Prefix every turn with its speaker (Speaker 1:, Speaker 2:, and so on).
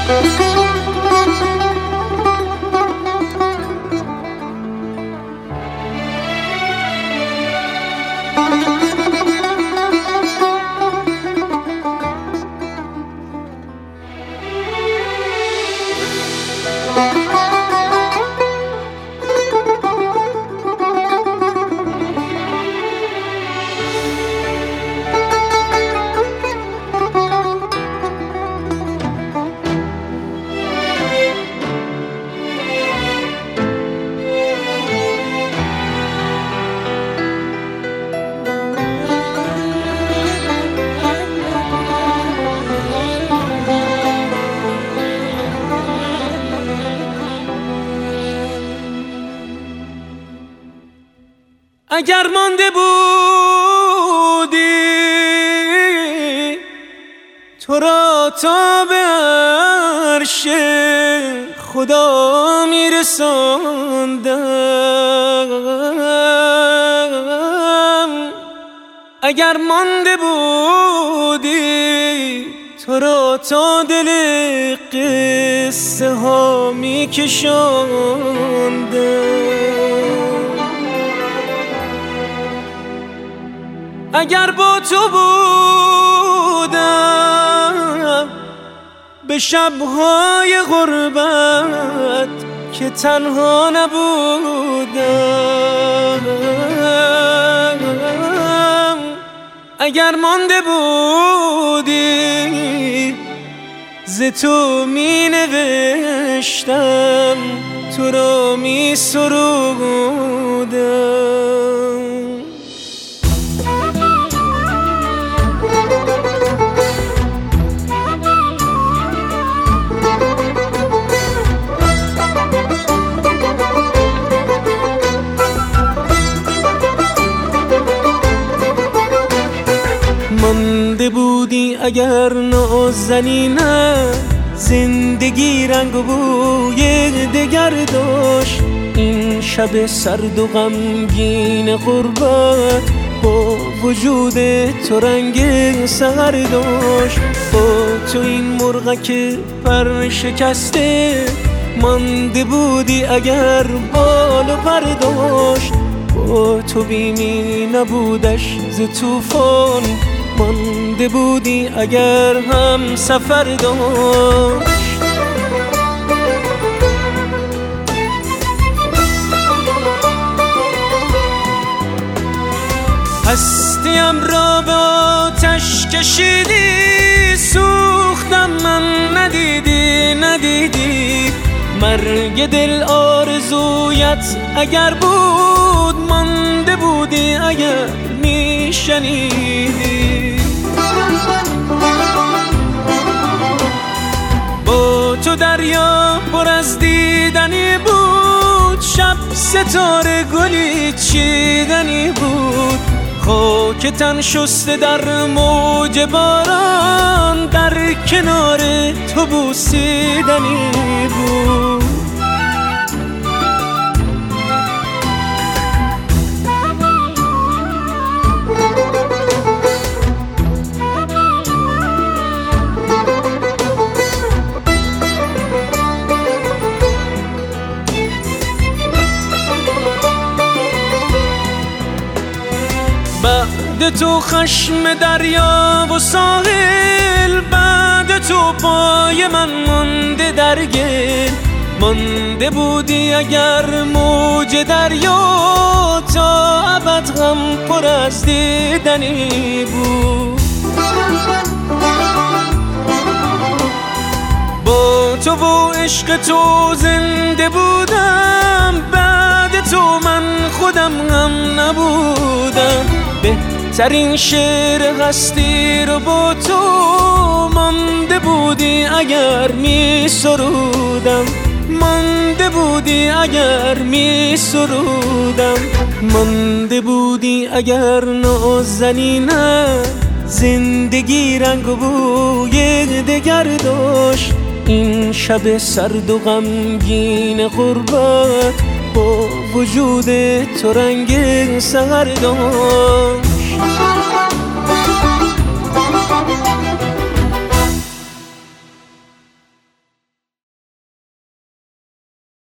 Speaker 1: اگر مانده بودی تو را تا به عرش خدا میرساندم، اگر مانده بودی تو را تا دل قصه ها میکشاندم، اگر با تو بودم به شبهای غربت که تنها نبودم، اگر مانده بودی ز تو می نوشتم تو را می سرودم. مانده بودی اگر نازنینم زندگی رنگ و بوی دگر داشت، این شب سرد و غمگین غربت با وجود تو رنگ سحر داشت، با تو این مرغک پر شکسته مانده بودی اگر بال و پر داشت، با تو بیمی نبودش ز طوفان مانده بودی اگر هم سفر داشت. هستیم را به آتش کشیدی سوختم من ندیدی مرگ دل آرزویت اگر بود مانده بودی اگر میشنیدی، با تو دریا پر از دیدنی بود، شب ستاره گلی چیدنی بود، خاک تن شسته در موج باران در کنار تو بوسیدنی بود. بعد تو خشم دریا و ساحل، بعد تو پای من مانده در گل، مانده بودی اگر موج دریا تا ابد غم پر از دیدنی بود، با تو و عشق تو زنده بودم، بعد تو من خودم هم نبودم، بهترین شعر هستی رو با تو مانده بودی اگر می سرودم، مانده بودی اگر می سرودم، مانده بودی اگر نازنینم زندگی رنگ و بوی دگر داشت، این شب سرد و غمگین غربت با وجود تو رنگ سحر داشت.